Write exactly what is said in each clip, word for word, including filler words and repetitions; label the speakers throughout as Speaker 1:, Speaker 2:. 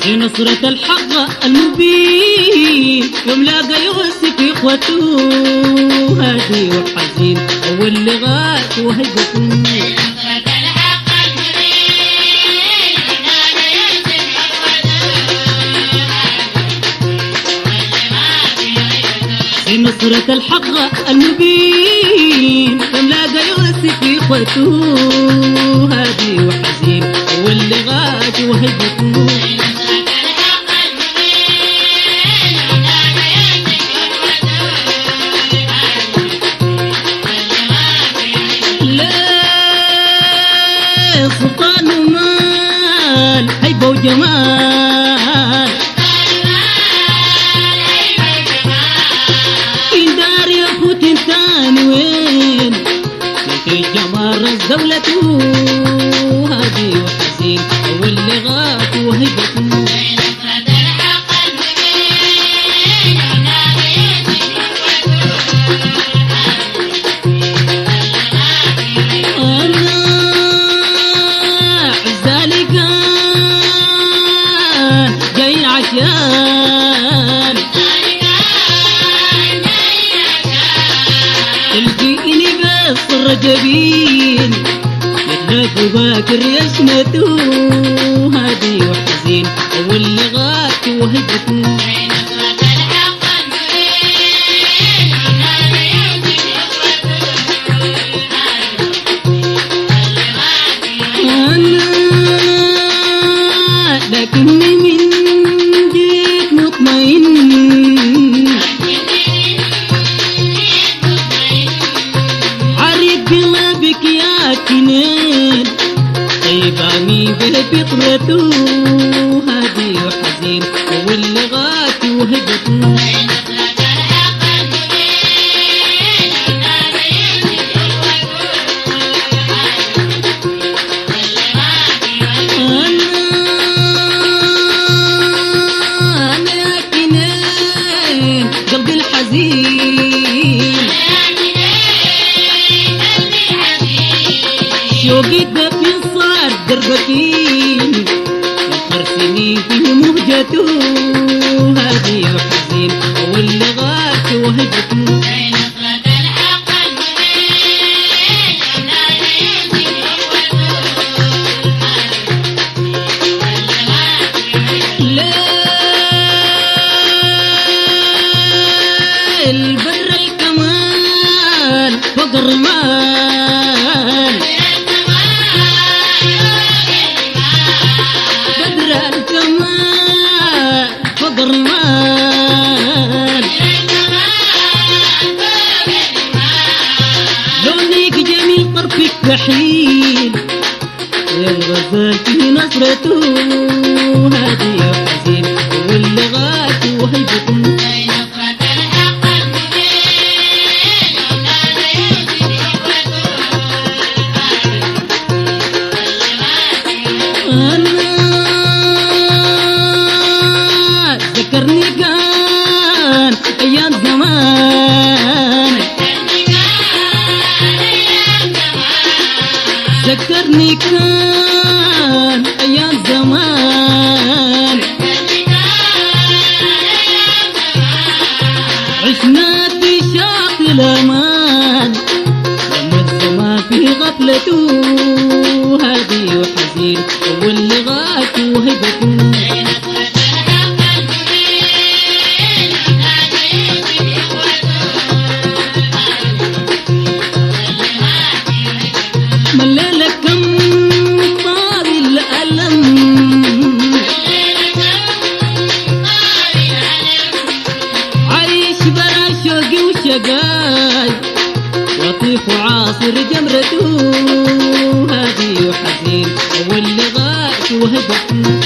Speaker 1: في نصرة الحق المبين يوم لاقى يوسف إخوته هادي وحزين أول لغات وهجته في نصرة الحق المبين يوم لاقى يوسف إخوته هادي وحزين أول لغات وهجته سلطان ومال هيبة وجمال إن دار يفوت إنسان وين في جمال رز دولته هادي وحزين أول لغات وهيبته عشان تلقيني بس الرجبين يتلاقوا باكر يشمتوا هادي وحزين أول لغات وهجته لكني من عريق قلبك يا كنين طيباني بفطرته هادي وحزين أول لغات وهجته قلبي الحزين شوقي دفي صار دربكين يخرسني في مهجته هادي وحزين أول لغات وهجته البر الكمال فوق الرمال بدر الكمال فوق الرمال لونك جميل طرفك كحيل الغزال في نصرته هادي وحزين واللغات وهيبته ذكرني كان أيام زمان ذكرني كان أيام زمان عشنا في شاطئ الأمان لما الزمان في غفلته هادي وحزين واللغات وهجته مليلة كم طار الألم عايش برا شوقي وشقاي لطيف وعاصر جمرته هادي وحزين واللغات وهجته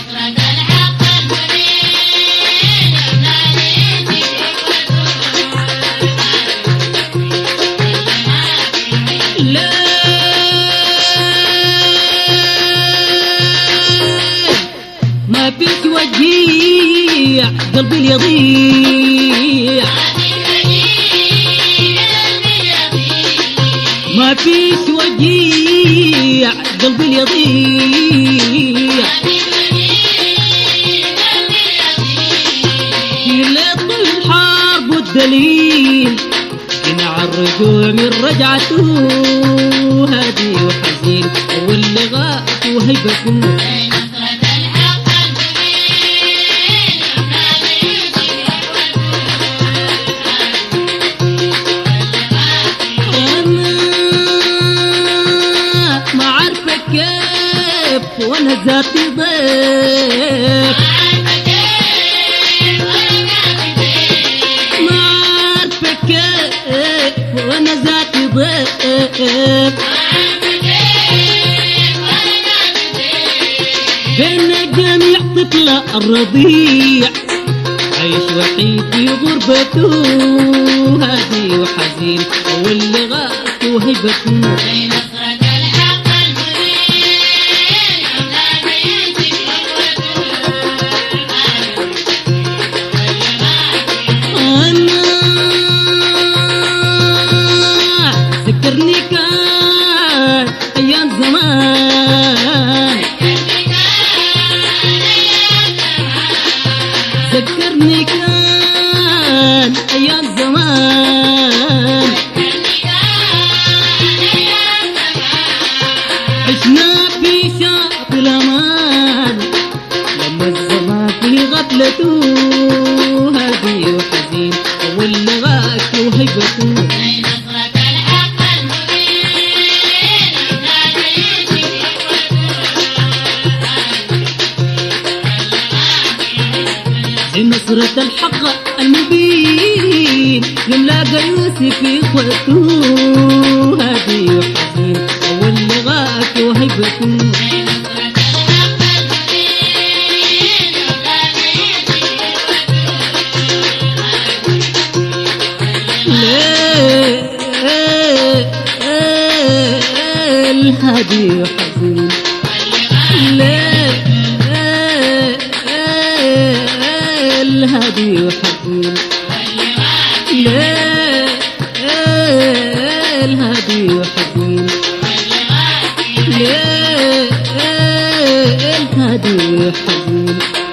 Speaker 1: ما فيش وجيع قلبي يضيع ما فيش وجيع قلبي يضيع الرجوع من رجعته هادي وحزين واللي غاب وهيبته وانا ذاتي ضيف ما عارفة كيف وانا ذاتي ضيف بين الجميع طفلة الرضيع عايش وحيد في غربته هادي وحزين واللي غاب وهيبته ذكرني كان أيام زمان ذكرني كان أيام زمان عشنا في شاطئ الأمان لما الزمان في غفلته هادي وحزين واللي غاك وهيبته نصرة الحق المبين يوم لاقى يوسف في اخوته هادي وحزين واللي غاك وهيبته ليه الهادي وحزين ليه الهادي وحزين ليه الهادي وحزين ليه الهادي وحزين